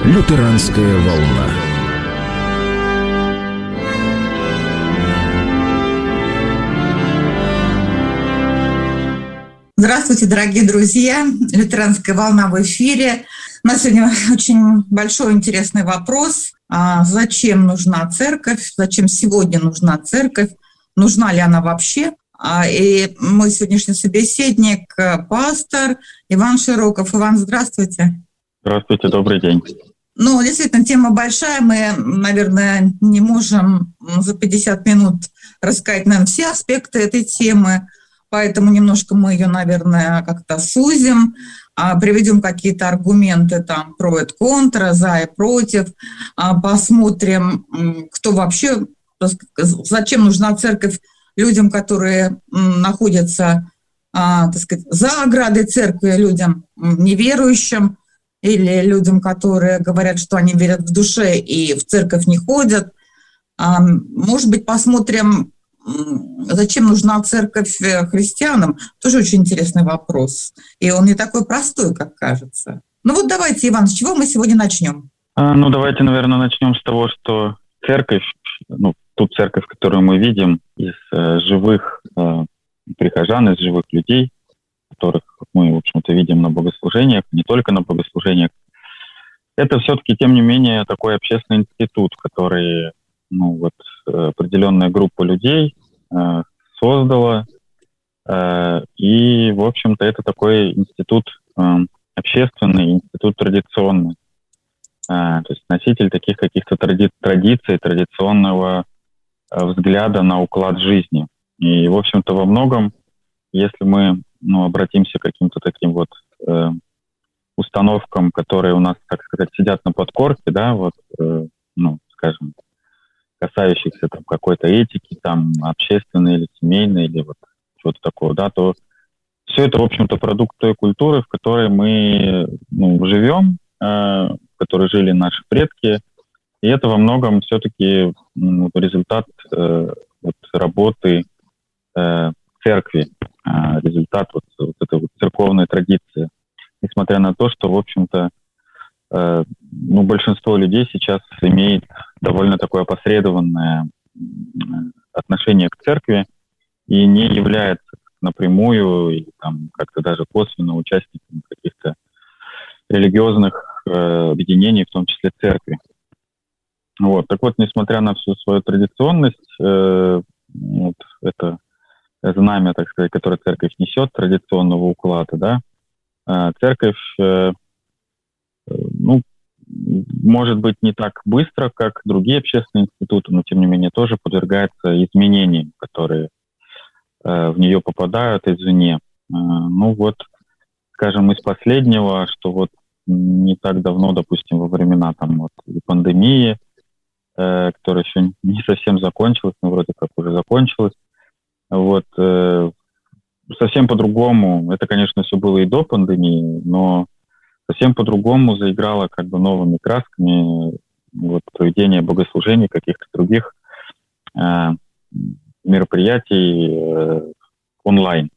Лютеранская волна. Здравствуйте, дорогие друзья! Лютеранская волна в эфире. У нас сегодня очень большой интересный вопрос. Зачем нужна церковь? Зачем сегодня нужна церковь? Нужна ли она вообще? И мой сегодняшний собеседник – пастор Иван Широков. Иван, здравствуйте. Здравствуйте, добрый день. Ну, действительно, тема большая. Мы, наверное, не можем за 50 минут рассказать нам все аспекты этой темы, поэтому немножко мы ее, наверное, как-то сузим, приведем какие-то аргументы там про и контра, за и против, посмотрим, кто вообще, зачем нужна церковь людям, которые находятся, так сказать, за оградой церкви, людям неверующим, или людям, которые говорят, что они верят в душе и в церковь не ходят. Может быть, посмотрим, зачем нужна церковь христианам. Тоже очень интересный вопрос. И он не такой простой, как кажется. Ну вот давайте, Иван, с чего мы сегодня начнем? Давайте, наверное, начнем с того, что церковь, ту церковь, которую мы видим из живых прихожан, из живых людей, которых мы, в общем-то, видим на богослужениях, не только на богослужениях, это все-таки, тем не менее, такой общественный институт, который, определенная группа людей создала, и, в общем-то, это такой институт общественный, институт традиционный, то есть носитель таких каких-то традиций, традиционного взгляда на уклад жизни. И, в общем-то, во многом, если мы обратимся к каким-то таким установкам, которые у нас, так сказать, сидят на подкорке, да, скажем, касающихся там какой-то этики, там, общественной или семейной, или вот чего-то такого, да, то все это, в общем-то, продукт той культуры, в которой мы живем, в которой жили наши предки, и это во многом все-таки результат работы церкви, результат этой церковной традиции. Несмотря на то, что, в общем-то, большинство людей сейчас имеет довольно такое опосредованное отношение к церкви и не является напрямую или там как-то даже косвенно участником каких-то религиозных объединений, в том числе церкви. Так вот, несмотря на всю свою традиционность, это знамя, так сказать, которое церковь несет, традиционного уклада, да, церковь, может быть, не так быстро, как другие общественные институты, но, тем не менее, тоже подвергается изменениям, которые в нее попадают извне. Скажем, из последнего, что не так давно, допустим, во времена пандемии, которая еще не совсем закончилась, но вроде как уже закончилась, совсем по-другому, это, конечно, все было и до пандемии, но совсем по-другому заиграло новыми красками проведение богослужений, каких-то других мероприятий онлайн.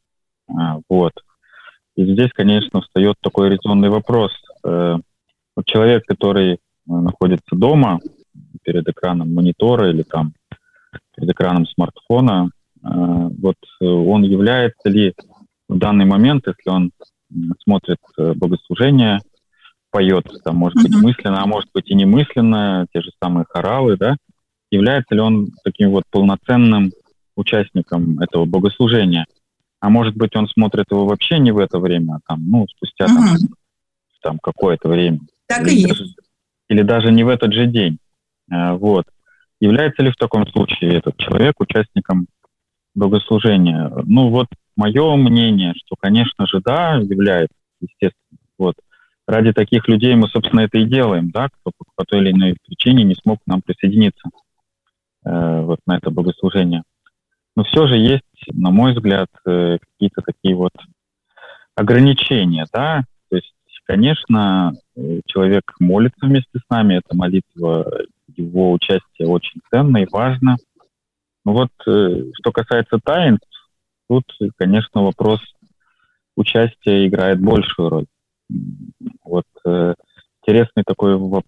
И здесь, конечно, встает такой резонный вопрос. Человек, который находится дома перед экраном монитора или там перед экраном смартфона, он является ли в данный момент, если он смотрит богослужение, поет, там, может быть, мысленно, а может быть и немысленно, те же самые хоралы, да, является ли он таким полноценным участником этого богослужения? А может быть, он смотрит его вообще не в это время, а спустя там какое-то время. Так и есть. Или даже не в этот же день. Является ли в таком случае этот человек участником богослужения? Мое мнение, что, конечно же, да, является, естественно. Ради таких людей мы, собственно, это и делаем, да, кто по той или иной причине не смог к нам присоединиться на это богослужение. Но все же есть, на мой взгляд, какие-то такие ограничения, да. То есть, конечно, человек молится вместе с нами, эта молитва, его участие очень ценно и важно. Но что касается таинств, тут, конечно, вопрос участия играет большую роль. Интересный такой вопрос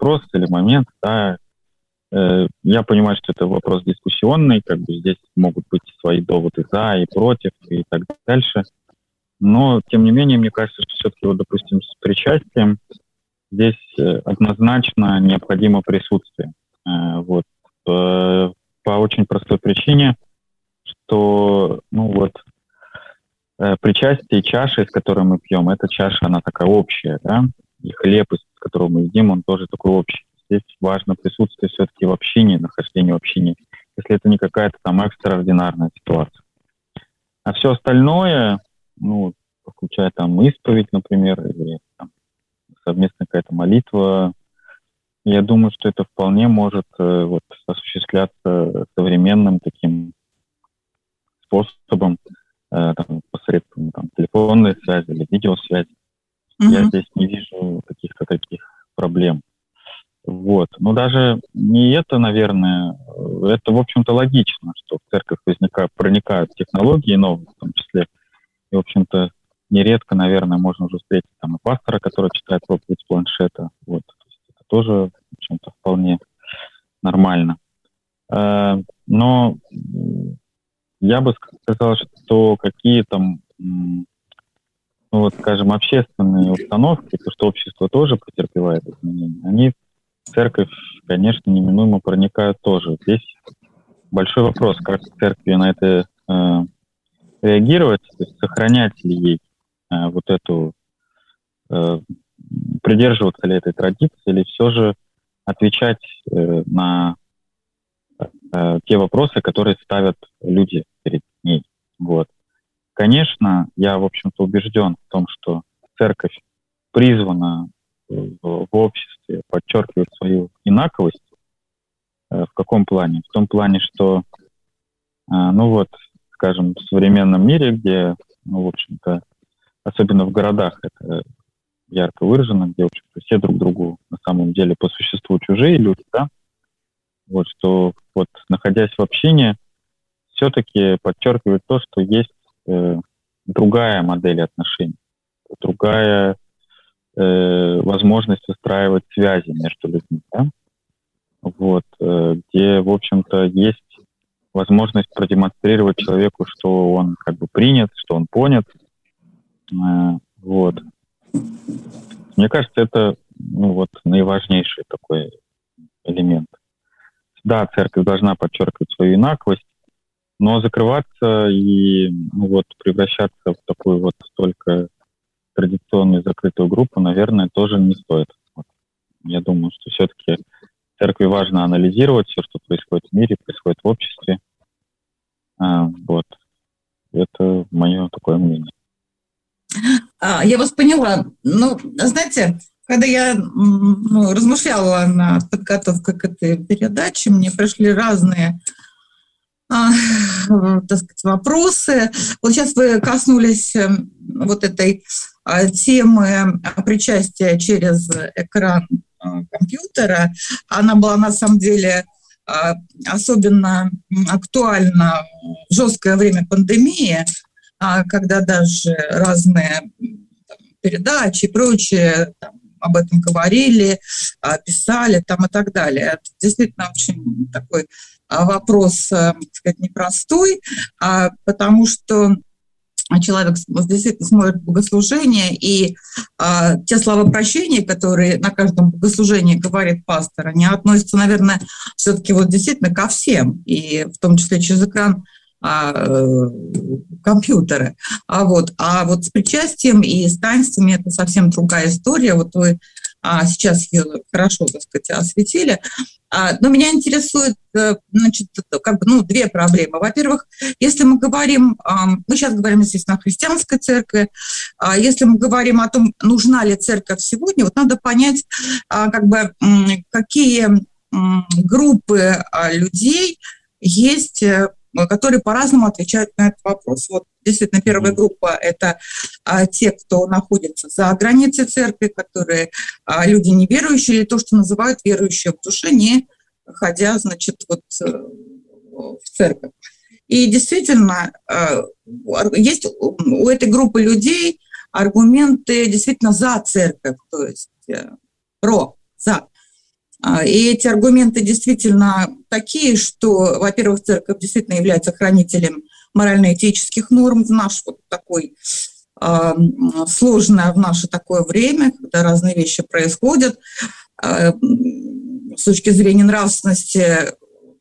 вопрос или момент, да, я понимаю, что это вопрос дискуссионный, как бы здесь могут быть свои доводы за и против и так дальше. Но, тем не менее, мне кажется, что все-таки, вот, допустим, с причастием здесь однозначно необходимо присутствие. Вот. По очень простой причине, что, причастие и чаша, из которой мы пьем, эта чаша, она такая общая, да, и хлеб, из которого мы едим, он тоже такой общий. Здесь важно присутствие все-таки в общине, нахождение в общине, если это не какая-то там экстраординарная ситуация. А все остальное, включая там исповедь, например, или там, совместная какая-то молитва, я думаю, что это вполне может осуществляться современным таким способом, посредством телефонной связи или видеосвязи. Я здесь не вижу каких-то таких проблем. Вот. Но даже не это, наверное, это, в общем-то, логично, что в церковь проникают технологии новые, в том числе, и, в общем-то, нередко, наверное, можно уже встретить там и пастора, который читает проповедь с планшета. Вот. То есть это тоже, в общем-то, вполне нормально. Но я бы сказал, что какие-то, скажем, общественные установки, то, что общество тоже претерпевает изменения, они в церковь, конечно, неминуемо проникают тоже. Здесь большой вопрос, как церкви на это реагировать, то есть сохранять ли ей придерживаться ли этой традиции, или все же отвечать на те вопросы, которые ставят люди перед ней. Вот. Конечно, я, в общем-то, убежден в том, что церковь призвана в обществе подчеркивать свою инаковость. В каком плане? В том плане, что, скажем, в современном мире, где, в общем-то, особенно в городах это ярко выражено, где, в общем-то, все друг другу на самом деле по существу чужие люди, да, вот, что вот, находясь в общине, все-таки подчеркивает то, что есть другая модель отношений, другая возможность выстраивать связи между людьми, да? Вот, где, в общем-то, есть возможность продемонстрировать человеку, что он как бы принят, что он понят. Вот. Мне кажется, это наиважнейший такой элемент. Да, церковь должна подчеркивать свою инаковость, но закрываться и превращаться в такую только традиционную закрытую группу, наверное, тоже не стоит. Вот. Я думаю, что все-таки церкви важно анализировать все, что происходит в мире, происходит в обществе. Вот. Это мое такое мнение. Я вас поняла. Знаете, когда я размышляла над подготовкой к этой передаче, мне пришли разные вопросы. Вот сейчас вы коснулись этой темы причастия через экран компьютера. Она была на самом деле особенно актуальна в жесткое время пандемии, когда даже разные передачи и прочее об этом говорили, писали и так далее. Это действительно очень такой вопрос, так сказать, непростой, потому что человек действительно смотрит богослужение, и те слова прощения, которые на каждом богослужении говорит пастор, они относятся, наверное, все-таки действительно ко всем, и в том числе через экран компьютера. А вот с причастием и с таинствами это совсем другая история. Вот вы сейчас ее хорошо, так сказать, осветили. Но меня интересует, две проблемы. Во-первых, если мы говорим, мы сейчас говорим, естественно, о христианской церкви, если мы говорим о том, нужна ли церковь сегодня, надо понять, какие группы людей есть, которые по-разному отвечают на этот вопрос. Вот действительно, первая группа – это те, кто находится за границей церкви, которые люди неверующие, или то, что называют верующие в душе, не ходя, в церковь. И действительно, есть у этой группы людей аргументы действительно за церковь, то есть за. И эти аргументы действительно такие, что, во-первых, церковь действительно является хранителем морально-этических норм в наш вот такой сложное в наше такое время, когда разные вещи происходят. С точки зрения нравственности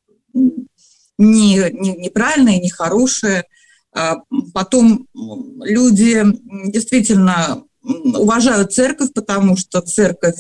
неправильные, нехорошие. Потом люди действительно уважают церковь, потому что церковь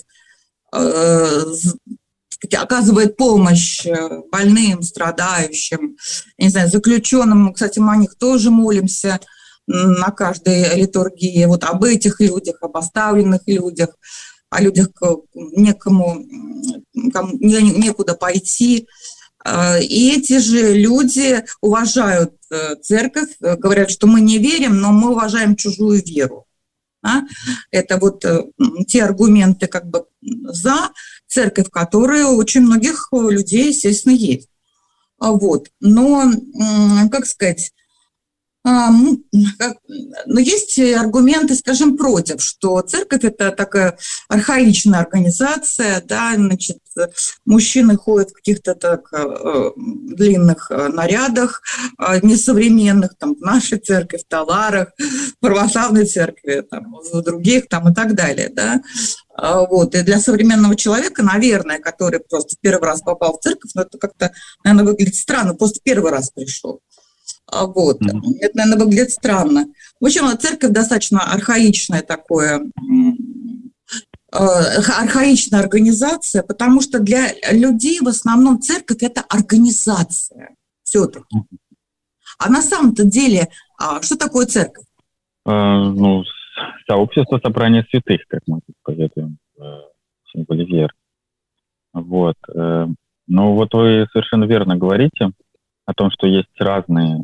оказывает помощь больным, страдающим, я не знаю, заключенным. Кстати, мы о них тоже молимся на каждой литургии. Вот об этих людях, об оставленных людях, о людях, кому некуда пойти. И эти же люди уважают церковь, говорят, что мы не верим, но мы уважаем чужую веру. Это вот те аргументы как бы за церковь, которые у очень многих людей, естественно, есть. Вот. Но, как сказать, но есть аргументы, скажем, против, что церковь – это такая архаичная организация, да, значит, мужчины ходят в каких-то так длинных нарядах, несовременных, там, в нашей церкви, в таларах, в православной церкви, там, в других, там, и так далее, да. Вот. И для современного человека, наверное, который просто первый раз попал в церковь, ну, это как-то, наверное, выглядит странно, просто первый раз пришел. Вот. Это, наверное, выглядит странно. В общем, церковь достаточно архаичная архаичная организация, потому что для людей в основном церковь – это организация все-таки. А на самом-то деле, что такое церковь? Ну, сообщество собрания святых, как мы исповедуем в символе веры. Вот. Ну, вот вы совершенно верно говорите о том, что есть разные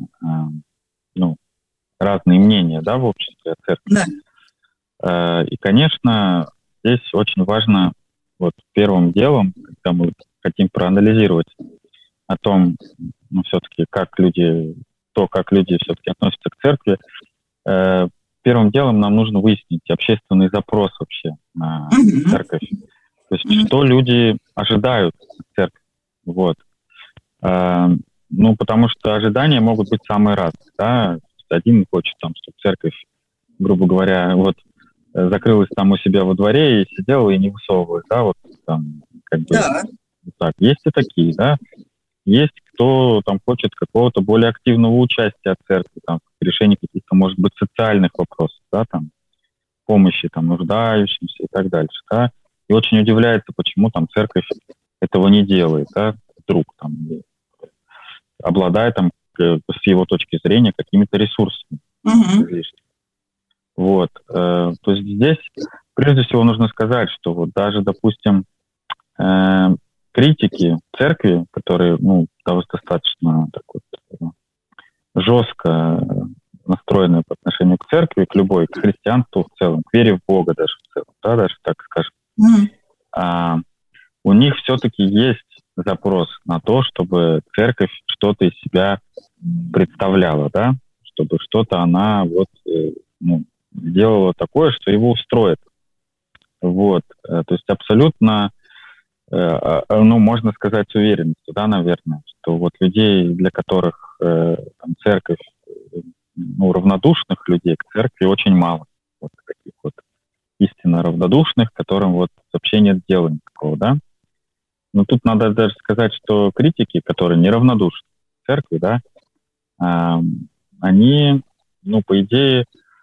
мнения, да, в обществе о церкви. Да. И, конечно, здесь очень важно вот первым делом, когда мы хотим проанализировать о том, ну, все-таки, как люди все-таки относятся к церкви, первым делом нам нужно выяснить общественный запрос вообще на церковь. То есть, что люди ожидают от церкви. Вот. Ну, потому что ожидания могут быть самые разные, да. Один хочет, там, чтобы церковь, грубо говоря, вот закрылась там у себя во дворе и сидела и не высовывалась, да, вот там, как бы, да. Вот так. Есть и такие, да. Есть кто там хочет какого-то более активного участия от церкви, там, в решении каких-то, может быть, социальных вопросов, да, там, помощи там нуждающимся и так дальше, да. И очень удивляется, почему там церковь этого не делает, да, вдруг там обладая там, с его точки зрения, какими-то ресурсами. Вот. То есть здесь, прежде всего, нужно сказать, что вот даже, допустим, критики церкви, которые, ну, достаточно так вот, жестко настроены по отношению к церкви, к любой, к христианству в целом, к вере в Бога даже в целом, да, даже так скажем, у них все-таки есть запрос на то, чтобы церковь что-то из себя представляла, да, чтобы что-то она вот, сделала такое, что его устроит. Вот. То есть абсолютно, можно сказать с уверенностью, да, наверное, что вот людей, для которых там, церковь, равнодушных людей к церкви очень мало. Вот таких вот истинно равнодушных, которым вот вообще нет дела никакого, да. Но тут надо даже сказать, что критики, которые неравнодушны к церкви, да, они, по идее,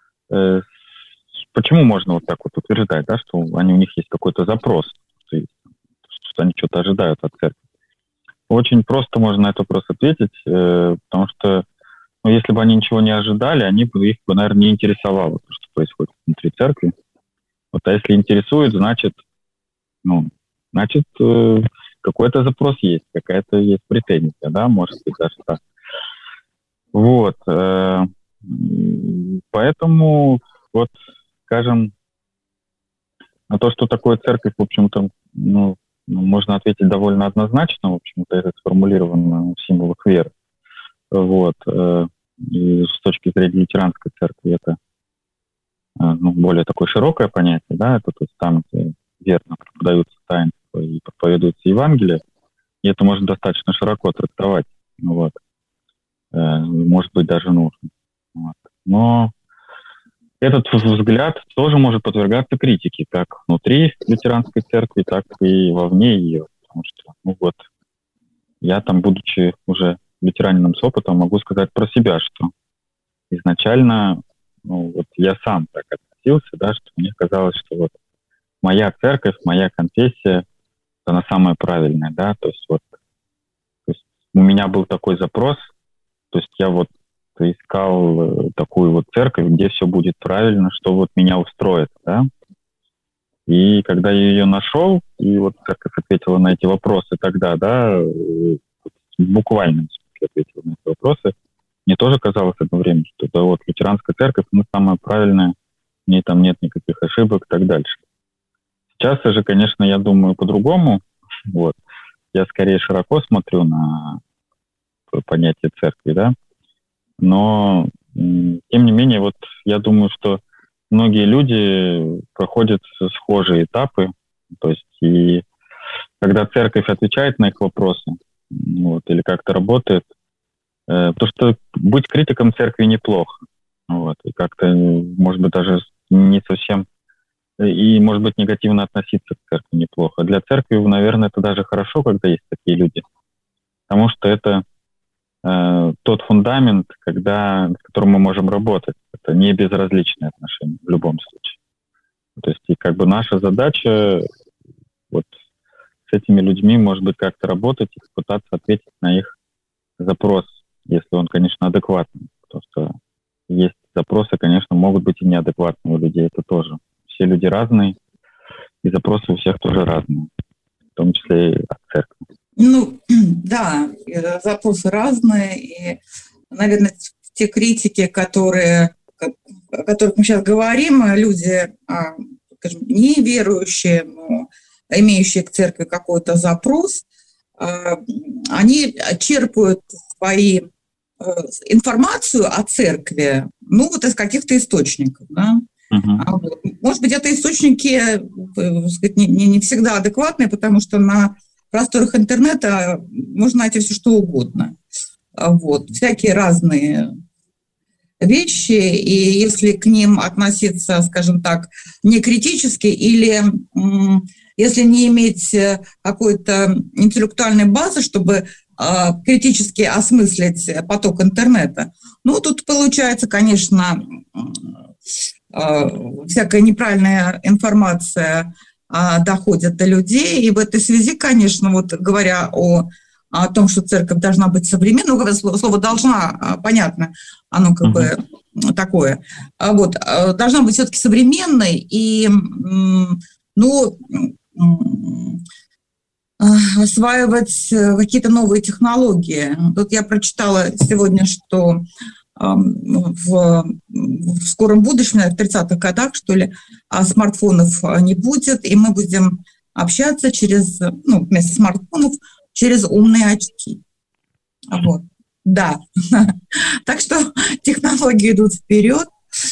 почему можно вот так вот утверждать, да, что у них есть какой-то запрос, что они что-то ожидают от церкви? Очень просто можно на этот вопрос ответить, потому что, если бы они ничего не ожидали, их бы, наверное, не интересовало то, что происходит внутри церкви. Вот, а если интересует, значит, какой-то запрос есть, какая-то есть претензия, да, может быть, даже так. Вот. Поэтому, вот, скажем, на то, что такое церковь, в общем-то, можно ответить довольно однозначно, в общем-то, это сформулировано в символах веры. Вот. И с точки зрения лютеранской церкви это более такое широкое понятие, да, это то есть там, где верно преподаются таинства и проповедуется Евангелия, и это можно достаточно широко трактовать. Вот. Может быть, даже нужно. Вот. Но этот взгляд тоже может подвергаться критике, как внутри лютеранской церкви, так и вовне ее. Потому что, я там, будучи уже лютеранином с опытом, могу сказать про себя, что изначально, я сам так относился, да, что мне казалось, что моя церковь, моя конфессия, она самая правильная, да, то есть у меня был такой запрос, то есть я искал такую церковь, где все будет правильно, что меня устроит, да. И когда я ее нашел, и церковь ответила на эти вопросы тогда, да, буквально ответила на эти вопросы, мне тоже казалось одно время, что лютеранская церковь, самая правильная, в ней там нет никаких ошибок и так дальше. Сейчас же, конечно, я думаю по-другому. Я скорее широко смотрю на понятие церкви, да. Но, тем не менее, я думаю, что многие люди проходят схожие этапы. То есть, и когда церковь отвечает на их вопросы, или как-то работает, потому что быть критиком церкви неплохо. И как-то, может быть, даже не совсем... И, может быть, негативно относиться к церкви неплохо. Для церкви, наверное, это даже хорошо, когда есть такие люди. Потому что это тот фундамент, с которым мы можем работать. Это не безразличные отношения в любом случае. То есть, и наша задача с этими людьми, может быть, как-то работать и пытаться ответить на их запрос, если он, конечно, адекватный. Потому что есть запросы, конечно, могут быть и неадекватные у людей, это тоже. Все люди разные, и запросы у всех тоже разные, в том числе и от церкви. Да, запросы разные, и, наверное, те критики, о которых мы сейчас говорим, люди, скажем, неверующие, но имеющие к церкви какой-то запрос, они черпают свою информацию о церкви, из каких-то источников, да. Может быть, это источники, не всегда адекватные, потому что на просторах интернета можно найти все, что угодно. Всякие разные вещи, и если к ним относиться, скажем так, не критически, или если не иметь какой-то интеллектуальной базы, чтобы критически осмыслить поток интернета, тут получается, конечно, всякая неправильная информация доходит до людей. И в этой связи, конечно, говоря о том, что церковь должна быть современной, слово «должна», понятно, оно такое, должна быть все-таки современной и, осваивать какие-то новые технологии. Тут я прочитала сегодня, что в скором будущем, в 30-х годах, что ли, смартфонов не будет, и мы будем общаться вместо смартфонов через умные очки. Да. Так что технологии идут вперед,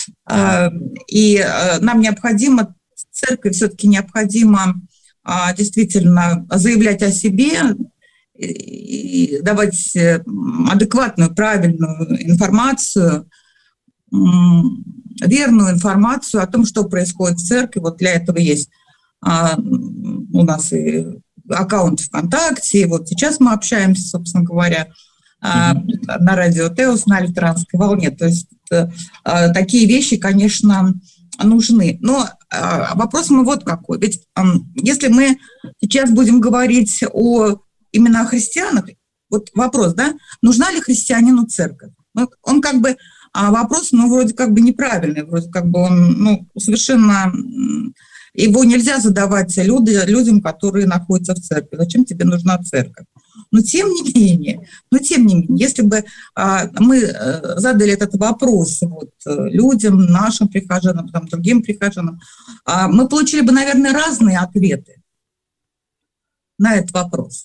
и нам необходимо, церкви все-таки необходимо действительно заявлять о себе, и давать адекватную, правильную информацию, верную информацию о том, что происходит в церкви. Для этого есть у нас и аккаунт ВКонтакте, и сейчас мы общаемся, собственно говоря, на радио Теос, на лютеранской волне. То есть такие вещи, конечно, нужны. Но вопрос мой какой. Ведь если мы сейчас будем говорить именно о христианах, вопрос, да, нужна ли христианину церковь? Он вопрос, вроде неправильный, вроде он, совершенно, его нельзя задавать людям, которые находятся в церкви. Зачем тебе нужна церковь? Но тем не менее, если бы мы задали этот вопрос людям, нашим прихожанам, другим прихожанам, мы получили бы, наверное, разные ответы на этот вопрос.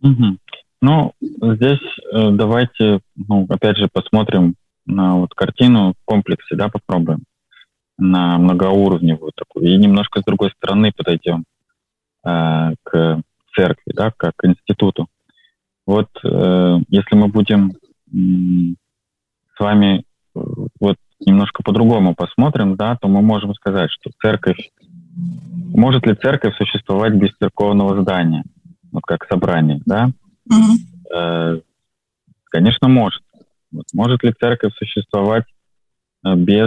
Здесь давайте, опять же, посмотрим на картину в комплексе, да, попробуем, на многоуровневую такую, и немножко с другой стороны подойдем к церкви, да, как к институту. Вот если мы будем с вами вот немножко по-другому посмотрим, да, то мы можем сказать, что может ли церковь существовать без церковного здания, вот как собрание, да? Конечно, может. Вот. Может ли церковь существовать без,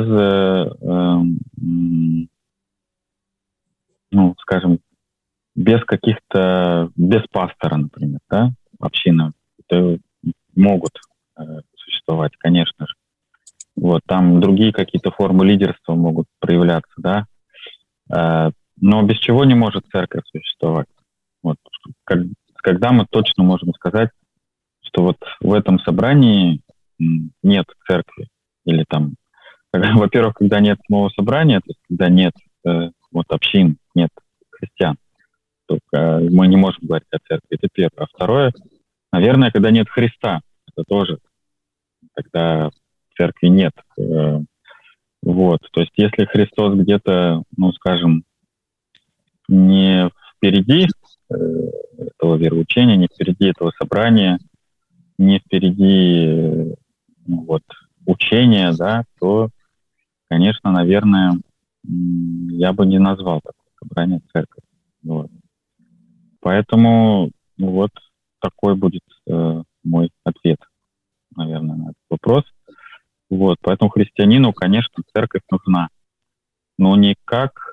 скажем, без пастора, например, да, общины? Это могут существовать, конечно же. Вот, там другие какие-то формы лидерства могут проявляться, да. Но без чего не может церковь существовать? Вот, когда мы точно можем сказать, что вот в этом собрании нет церкви, или там, во-первых, когда нет самого собрания, то есть когда нет общин, нет христиан, то мы не можем говорить о церкви, это первое. А второе, наверное, когда нет Христа, это тоже, когда церкви нет. Вот, то есть если Христос где-то, скажем, не впереди этого вероучения, не впереди этого собрания, не впереди учения, да, то, конечно, наверное, я бы не назвал такое собрание церковь. Вот. Поэтому вот такой будет мой ответ, наверное, на этот вопрос. Вот, поэтому христианину, конечно, церковь нужна, но не как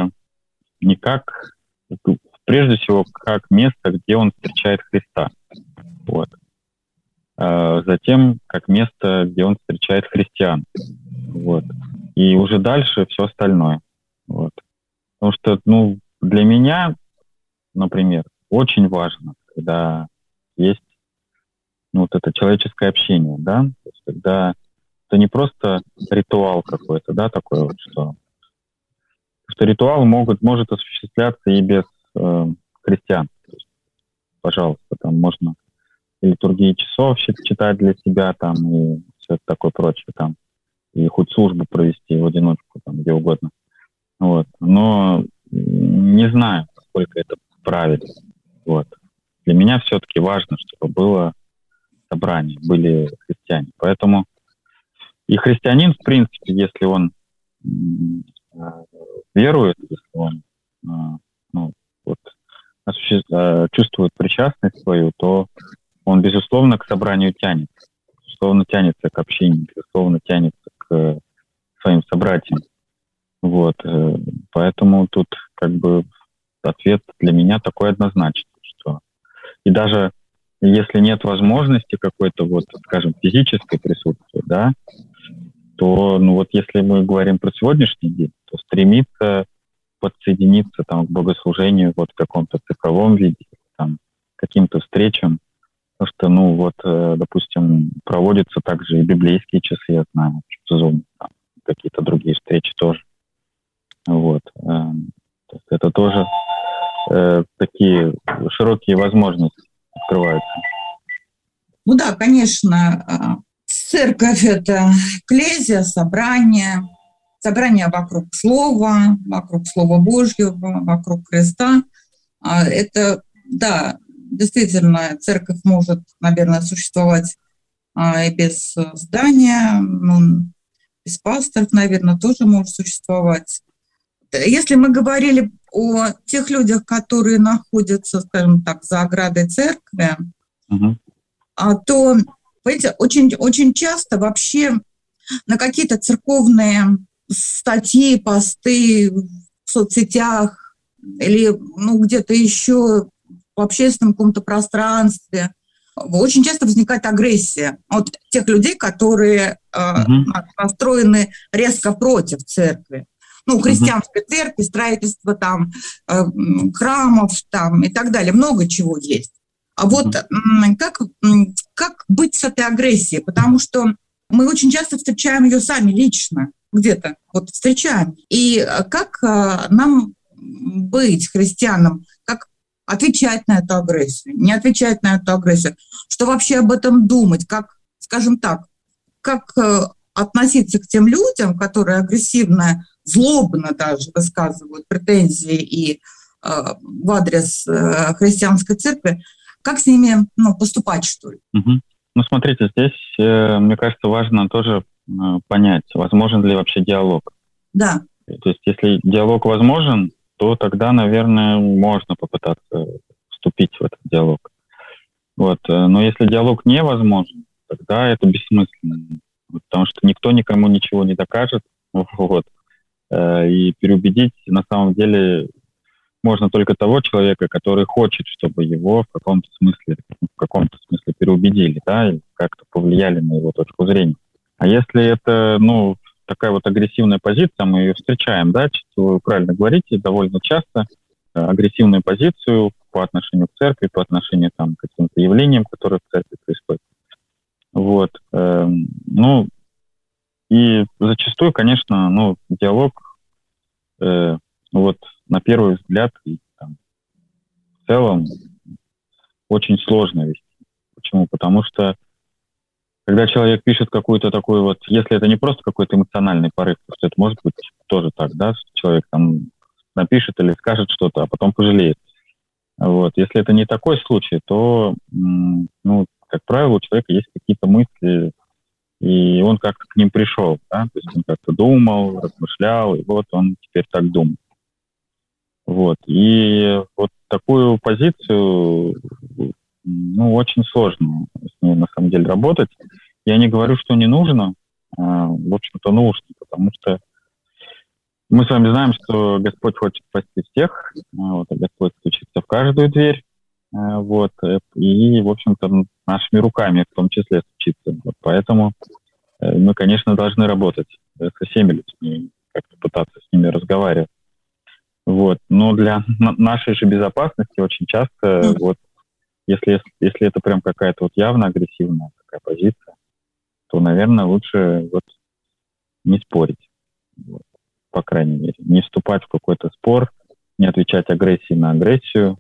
прежде всего, как место, где он встречает Христа. Вот. Затем, как место, где он встречает христиан. Вот. И уже дальше все остальное. Вот. Потому что, для меня, например, очень важно, когда есть это человеческое общение, да, то есть, когда это не просто ритуал какой-то, да, такой вот, что ритуал может осуществляться и без христиан. То есть, пожалуйста, там можно и литургии часов читать для себя, там, и все такое прочее, там, и хоть службу провести в одиночку, там, где угодно. Вот. Но не знаю, насколько это правильно. Вот. Для меня все-таки важно, чтобы было собрание, были христиане. Поэтому и христианин, в принципе, если он верует, если он чувствует причастность свою, то он, безусловно, к собранию тянется. Безусловно, тянется к общению, безусловно, тянется к своим собратьям. Вот. Поэтому тут ответ для меня такой однозначный, что и даже если нет возможности какой-то, скажем, физической присутствия, да, то, если мы говорим про сегодняшний день, то стремиться подсоединиться там к богослужению в каком-то цифровом виде, там, к каким-то встречам, потому что, допустим, проводятся также и библейские часы, я знаю, Zoom, какие-то другие встречи тоже. Вот. То есть это тоже такие широкие возможности открываются. Да, конечно. Церковь — это экклезия, собрание вокруг Слова Божьего, вокруг Христа. Это, да, действительно, церковь может, наверное, существовать и без здания, без пасторов, наверное, тоже может существовать. Если мы говорили о тех людях, которые находятся, скажем так, за оградой церкви, то, понимаете, очень, очень часто вообще на какие-то церковные статьи, посты в соцсетях или где-то еще в общественном каком-то пространстве очень часто возникает агрессия от тех людей, которые настроены резко против церкви. Христианской церкви, строительство там, храмов там, и так далее. Много чего есть. А вот как быть с этой агрессией? Потому что мы очень часто встречаем ее сами лично, где-то встречаем. И как нам быть христианам? Как отвечать на эту агрессию? Не отвечать на эту агрессию? Что вообще об этом думать? Как, скажем так, как относиться к тем людям, которые агрессивно, злобно даже высказывают претензии и в адрес христианской церкви. Как с ними поступать, что ли? Ну, смотрите, здесь, мне кажется, важно тоже понять, возможен ли вообще диалог. Да. То есть, если диалог возможен, то тогда, наверное, можно попытаться вступить в этот диалог. Вот. Но если диалог невозможен, тогда это бессмысленно. Потому что никто никому ничего не докажет. Вот. И переубедить на самом деле можно только того человека, который хочет, чтобы его в каком-то смысле переубедили, да, и как-то повлияли на его точку зрения. А если это, такая вот агрессивная позиция, мы ее встречаем, да, вы правильно говорите, довольно часто агрессивную позицию по отношению к церкви, по отношению там, к каким-то явлениям, которые в церкви происходят. Вот. И зачастую, конечно, диалог на первый взгляд и там, в целом очень сложно вести. Почему? Потому что когда человек пишет какую-то такую вот, если это не просто какой-то эмоциональный порыв, потому что это может быть тоже так, да, что человек там напишет или скажет что-то, а потом пожалеет. Вот. Если это не такой случай, то, как правило, у человека есть какие-то мысли, и он как-то к ним пришел, да, то есть он как-то думал, размышлял, и вот он теперь так думает. Вот. И вот такую позицию, очень сложно с ней на самом деле работать. Я не говорю, что не нужно, в общем-то нужно, потому что мы с вами знаем, что Господь хочет спасти всех, а Господь стучится в каждую дверь, и, в общем-то, нашими руками в том числе стучится. Вот. Поэтому мы, конечно, должны работать со всеми людьми, как-то пытаться с ними разговаривать. Вот. Но для нашей же безопасности очень часто, если это прям какая-то вот явно агрессивная такая позиция, то, наверное, лучше не спорить, по крайней мере, не вступать в какой-то спор, не отвечать агрессией на агрессию,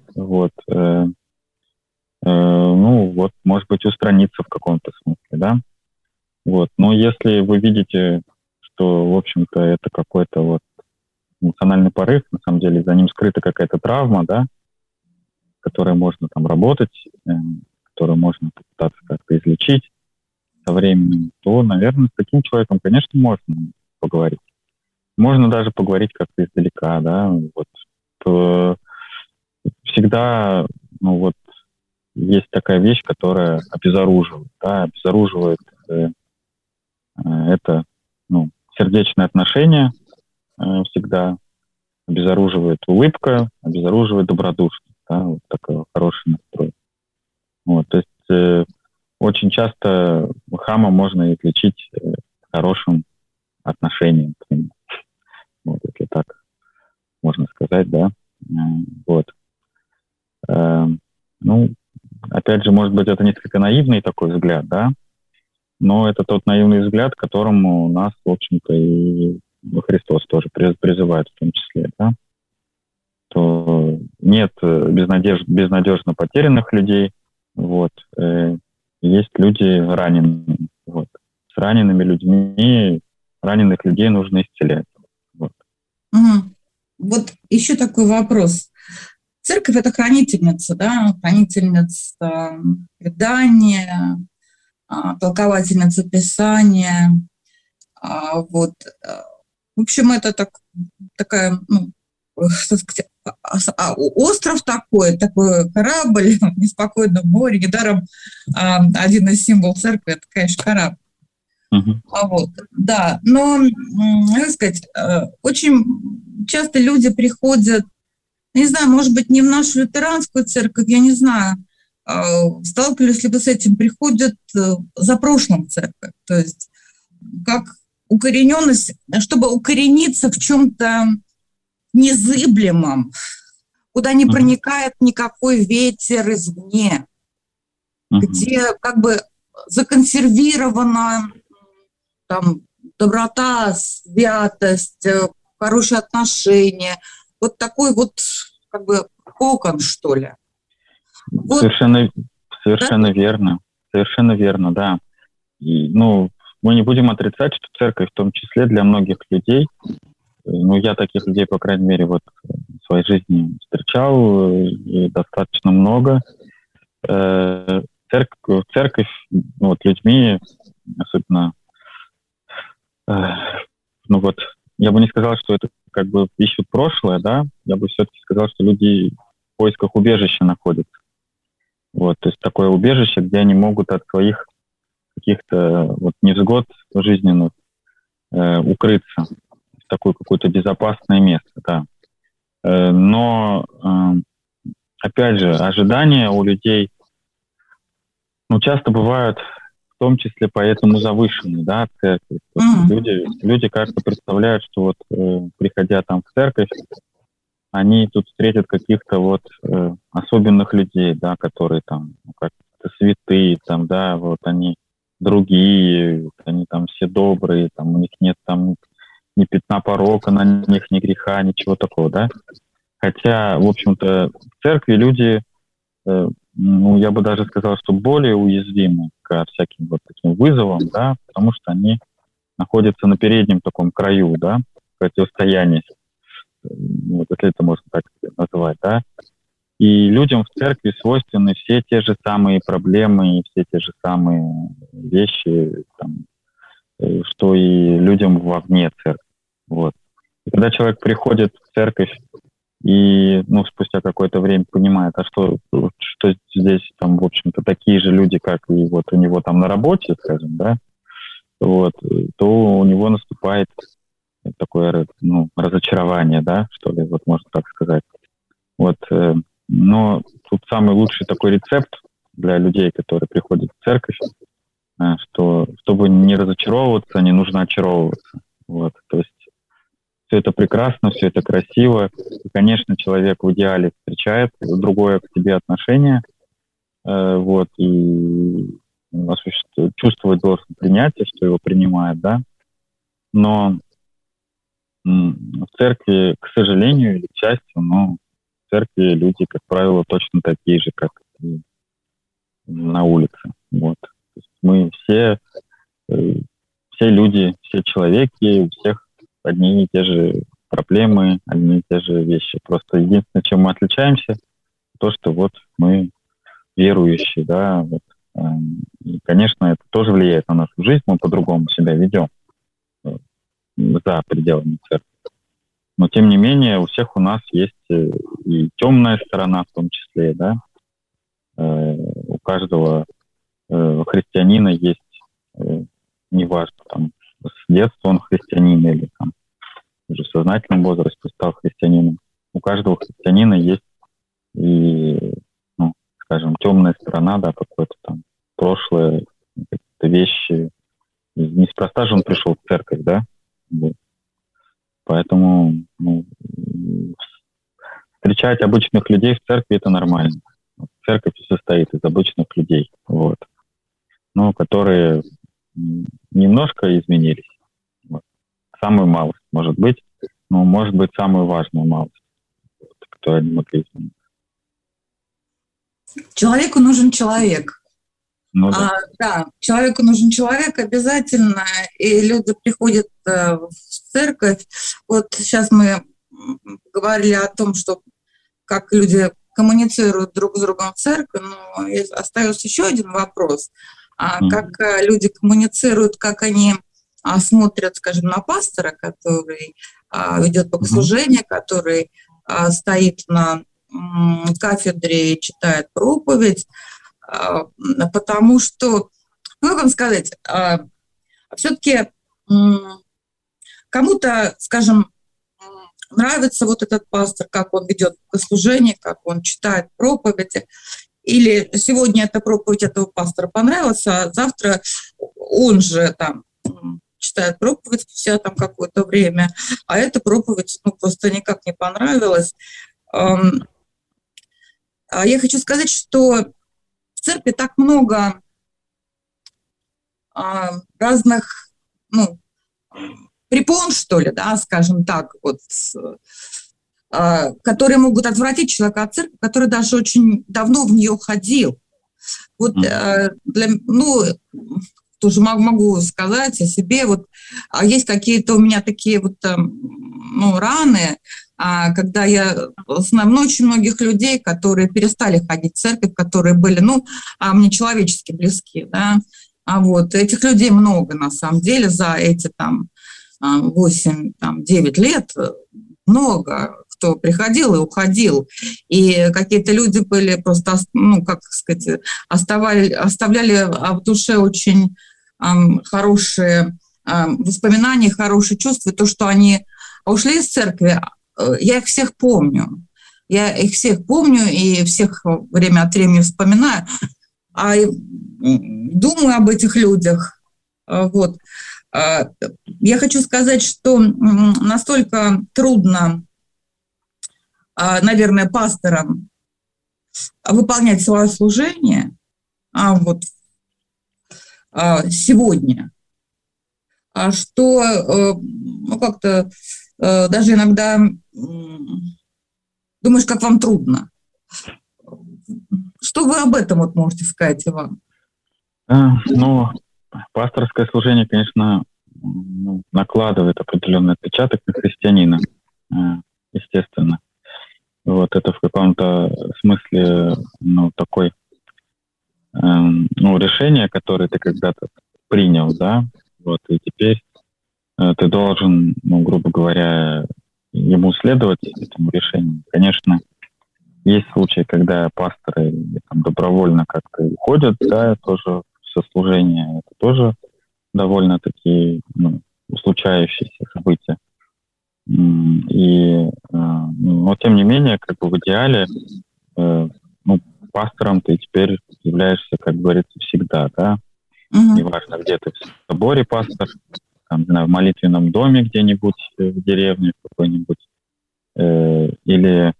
может быть, устраниться в каком-то смысле, да. Вот. Но если вы видите, что, в общем-то, это какой-то эмоциональный порыв, на самом деле за ним скрыта какая-то травма, да, которой можно там работать, которую можно попытаться как-то излечить со временем, то, наверное, с таким человеком, конечно, можно поговорить. Можно даже поговорить как-то издалека, да, всегда, есть такая вещь, которая обезоруживает это, сердечное отношение всегда, обезоруживает улыбка, обезоруживает добродушие, да, такой хороший настрой. То есть очень часто хама можно излечить хорошим отношением к нему. Если так можно сказать, да. Опять же, может быть, это несколько наивный такой взгляд, да, но это тот наивный взгляд, к которому нас, в общем-то, и Христос тоже призывает в том числе, да. То нет безнадежно потерянных людей, есть люди раненые. С ранеными людьми, раненых людей нужно исцелять. Вот еще такой вопрос. Церковь – это хранительница, да, хранительница предания, толковательница Писания. В общем, это такая, остров такой корабль в неспокойном море. Недаром один из символов церкви – это, конечно, корабль. Да, но, как сказать, очень часто люди приходят, не знаю, может быть, не в нашу лютеранскую церковь, я не знаю, сталкивались ли вы с этим, приходят за прошлым в церковь, то есть как укорененность, чтобы укорениться в чем-то незыблемом, куда не проникает никакой ветер извне, где как бы законсервирована там доброта, святость, хорошие отношения, вот такой как бы кокон, что ли. Совершенно верно, да. И, мы не будем отрицать, что церковь, в том числе для многих людей, Ну, я таких людей, по крайней мере, вот в своей жизни встречал и достаточно много. Церковь вот, людьми, особенно, ну вот, я бы не сказал, что это как бы ищут прошлое, да, я бы все-таки сказал, что люди в поисках убежища находятся. Вот, то есть такое убежище, где они могут от своих каких-то вот невзгод жизненных укрыться в такое какое-то безопасное место, да. Но, опять же, ожидания у людей, ну, часто бывают в том числе поэтому завышенные, да, от церкви. Люди как-то представляют, что вот приходя там в церковь, они тут встретят каких-то вот особенных людей, да, которые там ну, как-то святые, там, да, вот они другие, они там все добрые, там у них нет там ни пятна порока на них, ни греха, ничего такого, да. Хотя, в общем-то, в церкви люди, ну, я бы даже сказал, что более уязвимы к всяким вот таким вызовам, да, потому что они находятся на переднем таком краю, да, противостояния, вот если это можно так назвать, да. И людям в церкви свойственны все те же самые проблемы и все те же самые вещи, там, что и людям вовне церкви. Вот. И когда человек приходит в церковь и, ну, спустя какое-то время понимает, а что здесь там, в общем-то, такие же люди, как и вот у него там на работе, скажем, да, вот, то у него наступает такое, ну, разочарование, да, что ли, вот можно так сказать. Вот, но тут самый лучший такой рецепт для людей, которые приходят в церковь, что чтобы не разочаровываться, не нужно очаровываться. Вот, то есть все это прекрасно, все это красиво. И, конечно, человек в идеале встречает другое к себе отношение, вот, и чувствовать должен принятие, что его принимают, да. Но в церкви, к сожалению или к счастью, но в церкви люди, как правило, точно такие же, как и на улице. Вот. То есть мы все люди, все человеки, у всех одни и те же проблемы, одни и те же вещи. Просто единственное, чем мы отличаемся, то, что вот мы верующие, да, вот. И, конечно, это тоже влияет на нашу жизнь, мы по-другому себя ведем за пределами церкви. Но, тем не менее, у всех у нас есть и темная сторона в том числе, да. У каждого христианина есть, неважно, там, с детства он христианин или там уже в сознательном возрасте стал христианином. У каждого христианина есть и, ну, скажем, темная сторона, да, какое-то там прошлое, какие-то вещи. Неспроста же он пришел в церковь, да. Вот. Поэтому, ну, встречать обычных людей в церкви — это нормально. Церковь состоит из обычных людей, вот, но которые немножко изменились. Вот. Самую малость, может быть, но может быть самую важную малость, которую они могли изменить. Человеку нужен человек. Ну, да. Да, человеку нужен человек обязательно, и люди приходят в церковь. Вот сейчас мы говорили о том, что как люди коммуницируют друг с другом в церкви, но остается еще один вопрос. Как люди коммуницируют, как они смотрят, скажем, на пастора, который ведет богослужение, который стоит на кафедре и читает проповедь, потому что, ну, как вам сказать, все-таки кому-то, скажем, нравится вот этот пастор, как он ведет богослужение, как он читает проповеди, или сегодня эта проповедь этого пастора понравилась, а завтра он же там читает проповедь спустя там какое-то время, а эта проповедь, ну, просто никак не понравилась. Я хочу сказать, что в церкви так много разных, ну, препон, что ли, да, скажем так, вот, которые могут отвратить человека от церкви, который даже очень давно в нее ходил. Вот, ну, тоже могу сказать о себе, вот, есть какие-то у меня такие вот раны, когда я знаю очень многих людей, которые перестали ходить в церковь, которые были, мне человечески близки, да, этих людей много, на самом деле, за эти 8-9 лет много кто приходил и уходил, и какие-то люди были просто, оставляли в душе очень хорошие воспоминания, хорошие чувства, то, что они ушли из церкви, я их всех помню. И всех время от времени вспоминаю, думаю об этих людях. Я хочу сказать, что настолько трудно, наверное, пасторам выполнять свое служение сегодня, что как-то даже иногда думаешь, как вам трудно. Что вы об этом можете сказать, Иван? Пасторское служение, конечно, накладывает определенный отпечаток на христианина, естественно. Это в каком-то смысле, такой, решение, которое ты когда-то принял, да, и теперь ты должен, грубо говоря, ему следовать, этому решению. Конечно, есть случаи, когда пасторы добровольно как-то уходят, да, тоже со служения, это тоже довольно-таки случающиеся события. Но тем не менее, в идеале, пастором ты теперь являешься, как говорится, всегда, да. Неважно, где ты в соборе пастор, в молитвенном доме где-нибудь в деревне какой-нибудь, или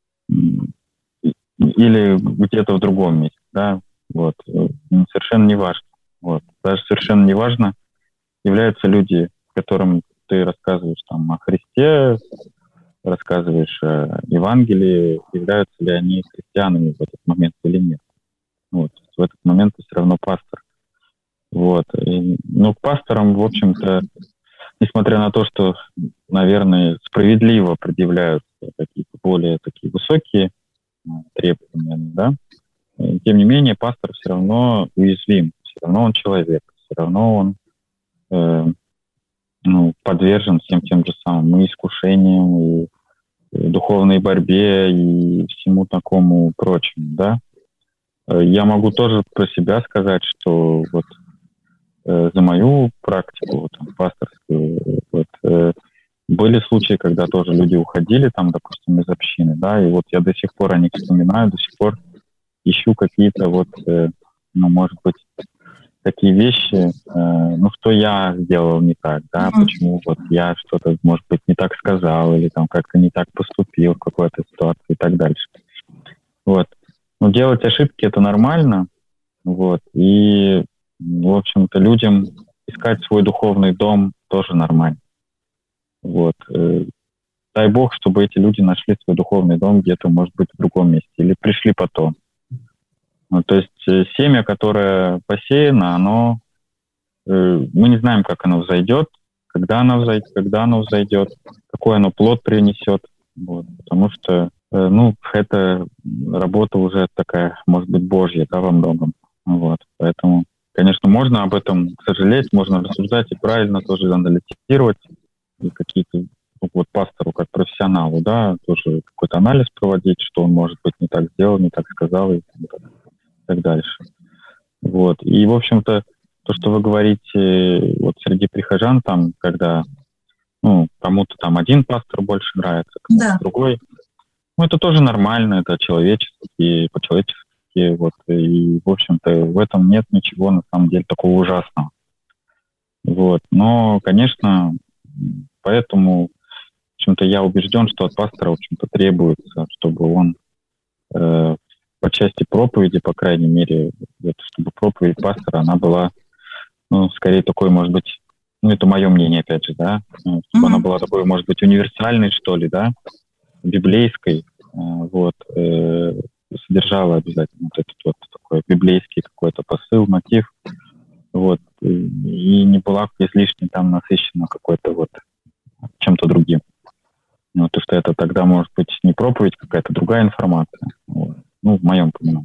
где-то в другом месте, да. Совершенно не важно. Даже совершенно не важно, являются люди, которым ты рассказываешь о Христе, рассказываешь о Евангелии, являются ли они христианами в этот момент или нет. В этот момент ты все равно пастор. К пасторам, в общем-то, несмотря на то, что, наверное, справедливо предъявляются какие-то более такие высокие требования, да, тем не менее, пастор все равно уязвим, все равно он человек, все равно он подвержен всем тем же самым и искушениям, и духовной борьбе, и всему такому прочему, да. Я могу тоже про себя сказать, что за мою практику пасторскую были случаи, когда тоже люди уходили допустим, из общины, да, и я до сих пор о них вспоминаю, до сих пор ищу какие-то может быть, такие вещи, что я сделал не так, да, почему я что-то, может быть, не так сказал или как-то не так поступил в какой-то ситуации и так дальше. Но делать ошибки — это нормально, и, в общем-то, людям искать свой духовный дом тоже нормально. Дай Бог, чтобы эти люди нашли свой духовный дом где-то, может быть, в другом месте или пришли потом. То есть семя, которое посеяно, мы не знаем, как оно взойдет, когда оно взойдет, какой оно плод принесет, потому что, это работа уже такая, может быть, Божья, да, во многом, поэтому, конечно, можно об этом сожалеть, можно рассуждать и правильно тоже анализировать, и какие-то, пастору как профессионалу, да, тоже какой-то анализ проводить, что он, может быть, не так сделал, не так сказал и так дальше. И, в общем-то, то, что вы говорите, среди прихожан, когда, кому-то один пастор больше нравится, кому-то другой, это тоже нормально, это человечески, по-человечески, и, в общем-то, в этом нет ничего, на самом деле, такого ужасного. Но, конечно, поэтому, в общем-то, я убежден, что от пастора, в общем-то, требуется, чтобы он по части проповеди, по крайней мере, чтобы проповедь пастора, она была, скорее такой, может быть, это мое мнение, опять же, да, чтобы она была такой, может быть, универсальной, что ли, да, библейской, содержала обязательно этот такой библейский какой-то посыл, мотив, и не была излишне насыщена какой-то чем-то другим. Ну, то, что это тогда может быть не проповедь, какая-то другая информация. Вот. Ну, в моем понимании.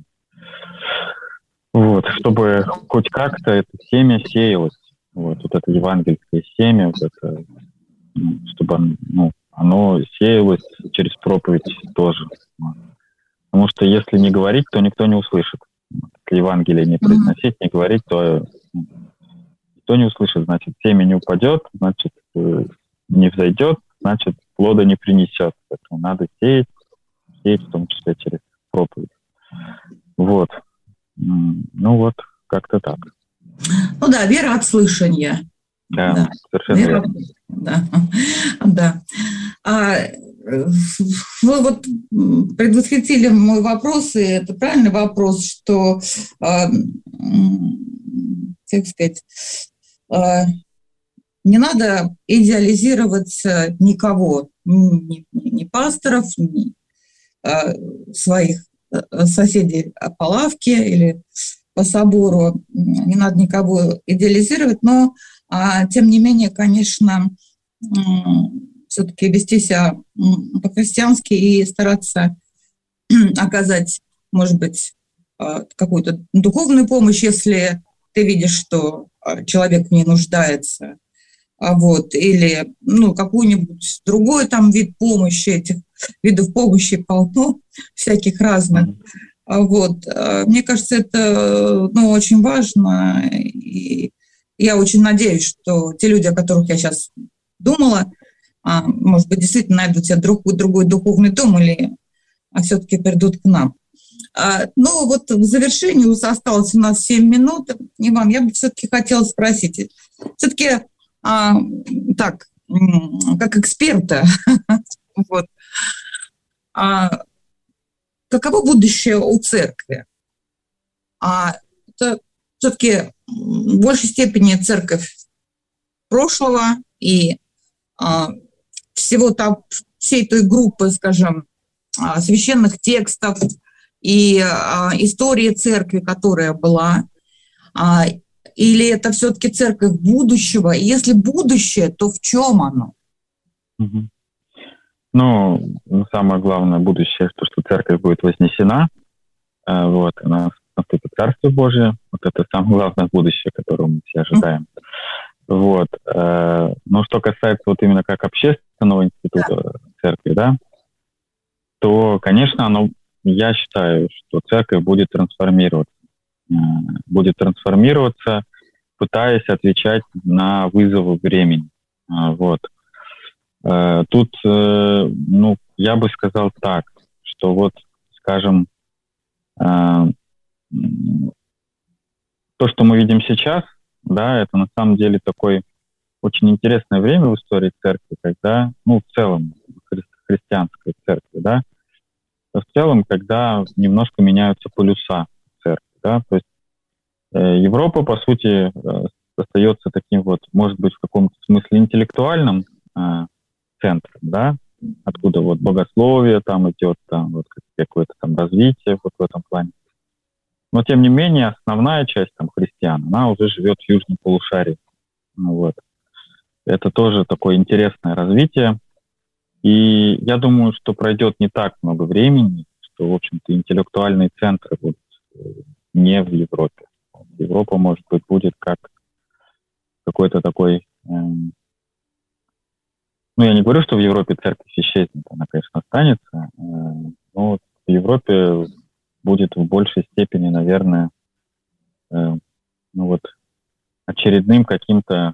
Вот, чтобы хоть как-то это семя сеялось. Вот это евангельское семя, вот это, чтобы оно сеялось через проповедь тоже. Потому что если не говорить, то никто не услышит. Если Евангелие не произносить, не говорить, то никто не услышит. Значит, семя не упадет, значит, не взойдет, значит, плода не принесет. Поэтому надо сеять в том числе через проповедь. Вот. Ну вот, как-то так. Ну да, вера от слышания. Да, совершенно верно. Да. Вы вот предвосхитили мой вопрос, и это правильный вопрос, что, как сказать, не надо идеализировать никого, ни пасторов, ни своих соседей по лавке или по собору, не надо никого идеализировать, но, тем не менее, конечно, все-таки вести себя по-христиански и стараться оказать, может быть, какую-то духовную помощь, если ты видишь, что человек в ней нуждается, вот, или, какой-нибудь другой там вид помощи, этих видов помощи полно, всяких разных. Вот. Мне кажется, это очень важно, и я очень надеюсь, что те люди, о которых я сейчас думала, может быть, действительно найдут себе другой духовный дом или все-таки придут к нам. Ну вот в завершении осталось у нас 7 минут. Иван, я бы все-таки хотела спросить, все-таки так, как эксперта, вот, каково будущее у церкви? Это все-таки в большей степени церковь прошлого и всей той группы, скажем, священных текстов и истории церкви, которая была, или это все-таки церковь будущего? И если будущее, то в чем оно? Ну, самое главное будущее, что церковь будет вознесена, вот, она наступит Царство Божие, вот это самое главное будущее, которое мы все ожидаем. Вот. Но что касается вот именно как общественного института церкви, да, то, конечно, я считаю, что церковь будет трансформироваться, пытаясь отвечать на вызовы времени. Вот. Тут, я бы сказал так, что вот, скажем, то, что мы видим сейчас, да, это на самом деле такое очень интересное время в истории церкви, когда, в целом, христианской церкви, да, в целом, когда немножко меняются полюса церкви, да, то есть Европа, по сути, остается таким вот, может быть, в каком-то смысле интеллектуальным центром, да, откуда вот богословие там идет, там вот какое-то там развитие вот в этом плане. Но, тем не менее, основная часть там христиан, она уже живет в южном полушарии. Вот. Это тоже такое интересное развитие. И я думаю, что пройдет не так много времени, что, в общем-то, интеллектуальные центры будут не в Европе. Европа, может быть, будет как какой-то такой... я не говорю, что в Европе церковь исчезнет, она, конечно, останется, но в Европе будет в большей степени, наверное, очередным каким-то,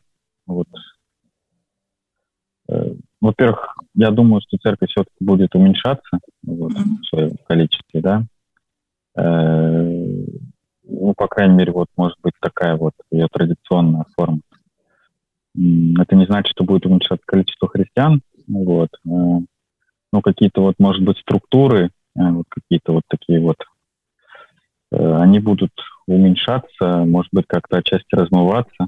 во-первых, я думаю, что церковь все-таки будет уменьшаться в своем количестве, да, по крайней мере, может быть такая вот ее традиционная форма. Это не значит, что будет уменьшаться количество христиан, но какие-то может быть структуры, какие-то вот такие вот, они будут уменьшаться, может быть, как-то отчасти размываться.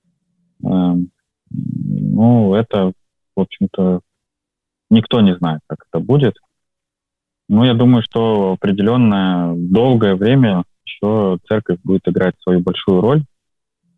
Это, в общем-то, никто не знает, как это будет. Но я думаю, что определенное долгое время еще церковь будет играть свою большую роль.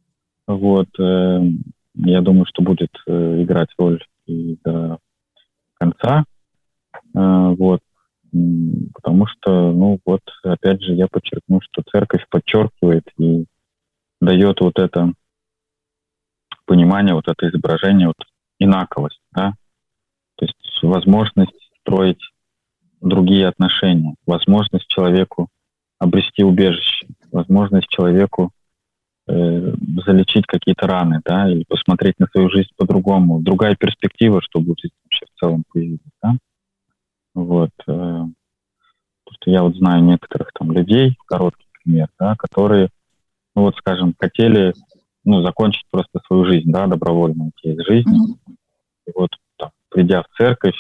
Вот. Я думаю, что будет играть роль и до конца. Вот. Потому что, опять же, я подчеркну, что церковь подчеркивает и дает вот это понимание, вот это изображение, вот инаковость, да? То есть возможность строить другие отношения, возможность человеку обрести убежище, возможность человеку залечить какие-то раны, да, или посмотреть на свою жизнь по-другому, другая перспектива, чтобы жизнь вообще в целом появилась, да. Вот. Потому что я вот знаю некоторых там людей, короткий пример, да, которые, скажем, хотели, закончить просто свою жизнь, да, добровольно уйти из жизни. И вот там, придя в церковь,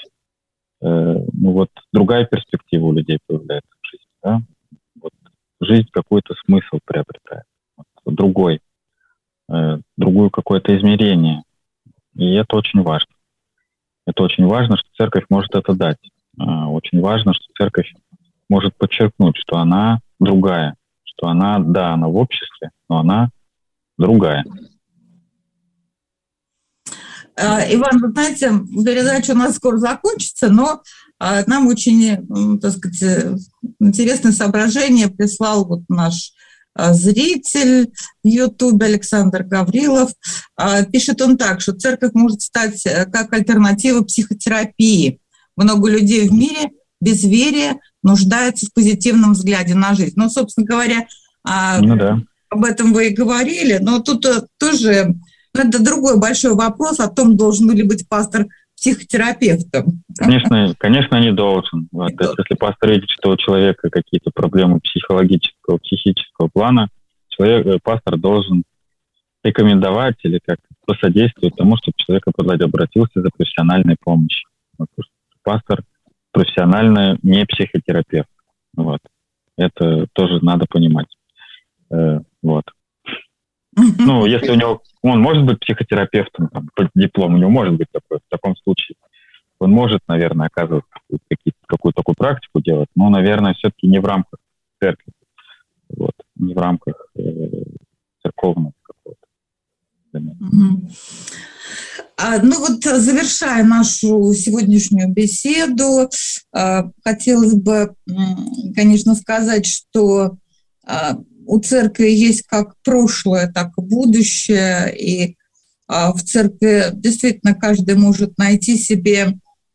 другая перспектива у людей появляется в жизни, да. Вот жизнь какой-то смысл приобретает, другую какое-то измерение. И это очень важно. Это очень важно, что церковь может это дать. Очень важно, что церковь может подчеркнуть, что она другая, что она в обществе, но она другая. Иван, вы знаете, передача у нас скоро закончится, но нам очень, так сказать, интересное соображение прислал вот наш зритель в Ютубе Александр Гаврилов. Пишет он так, что церковь может стать как альтернатива психотерапии. Много людей в мире без веры нуждаются в позитивном взгляде на жизнь. Собственно говоря, об этом вы и говорили, но тут тоже это другой большой вопрос о том, должен ли быть пастор психотерапевтом. Конечно, не должен. Вот. Если пастор видит, что у человека какие-то проблемы психологического, психического плана, пастор должен рекомендовать или как-то посодействовать тому, чтобы человек обратился за профессиональной помощью. Пастор профессионально не психотерапевт. Вот. Это тоже надо понимать. Вот. Если у него... Он может быть психотерапевтом, по диплому, у него может быть такой. В таком случае он может, наверное, оказывать какую-то такую практику делать, но, наверное, все-таки не в рамках церкви. Вот. Не в рамках церковного какого-то. Завершая нашу сегодняшнюю беседу, хотелось бы, конечно, сказать, что у церкви есть как прошлое, так и будущее, и в церкви действительно каждый может найти себе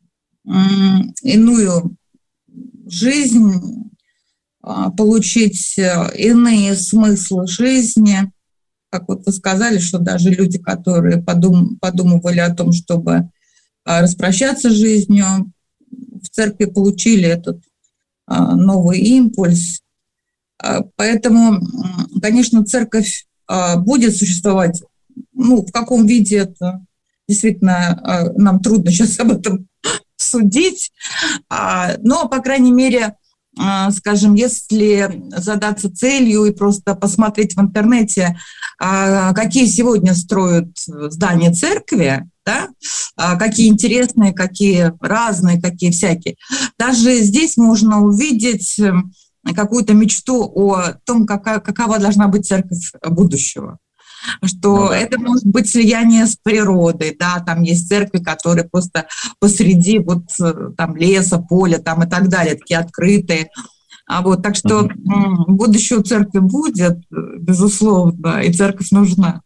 иную жизнь, получить иные смыслы жизни. Как вот вы сказали, что даже люди, которые подумывали о том, чтобы распрощаться с жизнью, в церкви получили этот новый импульс. Поэтому, конечно, церковь будет существовать, в каком виде это действительно нам трудно сейчас об этом судить, но, по крайней мере, скажем, если задаться целью и просто посмотреть в интернете, какие сегодня строят здания церкви, да, какие интересные, какие разные, какие всякие, даже здесь можно увидеть какую-то мечту о том, какова должна быть церковь будущего. Что это может быть слияние с природой, да, там есть церкви, которые просто посреди там леса, поля, там и так далее, такие открытые. Так что будущее у церкви будет, безусловно, и церковь нужна.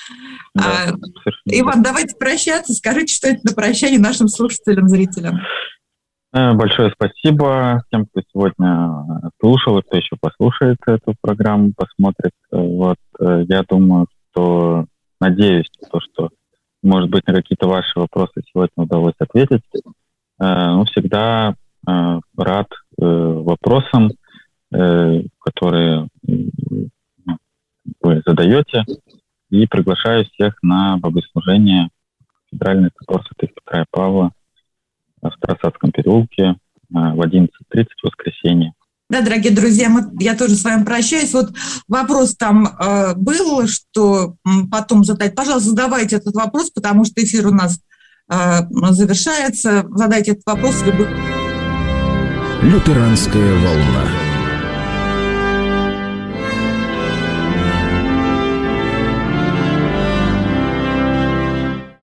Иван, давайте прощаться, скажите что-нибудь на прощание нашим слушателям, зрителям. Большое спасибо тем, кто сегодня слушал и кто еще послушает эту программу, посмотрит. Я думаю, что надеюсь, что, может быть, на какие-то ваши вопросы сегодня удалось ответить. Всегда рад вопросам, которые вы задаете, и приглашаю всех на богослужение Кафедральной собор Святых Петра и Павла в Старосадском переулке в 11:30 в воскресенье. Да, дорогие друзья, я тоже с вами прощаюсь. Вопрос там был, что потом задать. Пожалуйста, задавайте этот вопрос, потому что эфир у нас завершается. Задайте этот вопрос. Лютеранская волна.